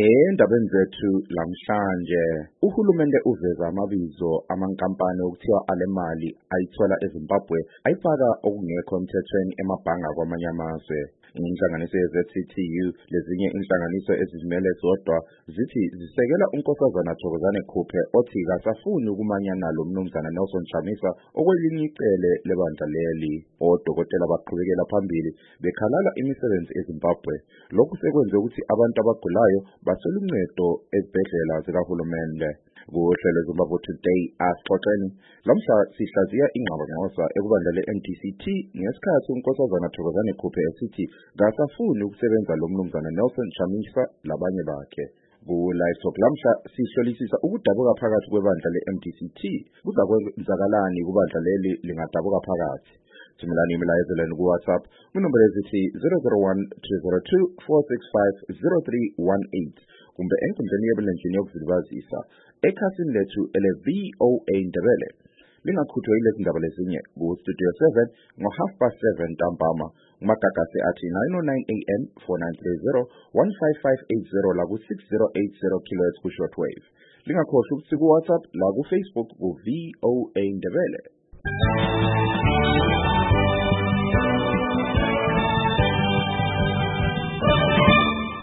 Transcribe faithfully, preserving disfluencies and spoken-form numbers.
Endabeni zethu lamhlanje uhulumende uveza amabizo amankampani okuthiwa ale mali ayithola eZimbabwe ayifaka okungekho emthethweni emabhanga kwamanye amazwe. Inhlanganiso ye-Z C T U lezinye inhlanganiso ezizimele zodwa zithi zisekela unkosazana Thokozani Khuphe othi kasafuni ukumanyana lo mnumzana Nelson Chamisa okwelinye icele lebandla leli. Odokotela baqhubekela phambili bekhalala imisebenzi eZimbabwe. Lokhu sekwenze ukuthi abantu abagulayo basole uncedo ezibhedlela zikahulumende. Kuhlelo Zimbabwe Today asixoxeni lamhla sihlaziya ingqabangqoza ekubandla le-M D C T ngesikhathi unkosazana Thokozani Khuphe esithi kasafuni ukusebenza lo mnumzana Nelson Chamisa labanye bakhe. Ku-Live Talk lamhla sihlolisisa ukudabuka phakathi kwebandla le-M D C T kuzakwenzakalani kubandla leli lingadabuka phakathi. Thumelani imilayezeleni ku-WhatsApp kwinombolo ezithi zero zero one two zero two four six five zero three one eight kumbe enkundleni yebulenjini yokuzilibazisa ekhasini lethu ele-V O A Ndebele. Lingakhuthwa yilezi ndaba lezinye ku-Studio seven ngo-half past seven ntambama kumagagasi athi nine oh nine A M four nine three zero one five five eight zero la ku-six zero eight zero kilohertz ku-shortwave. Lingakhohlwa ukuthi ku-WhatsApp la ku-Facebook ku-V O A Ndebele.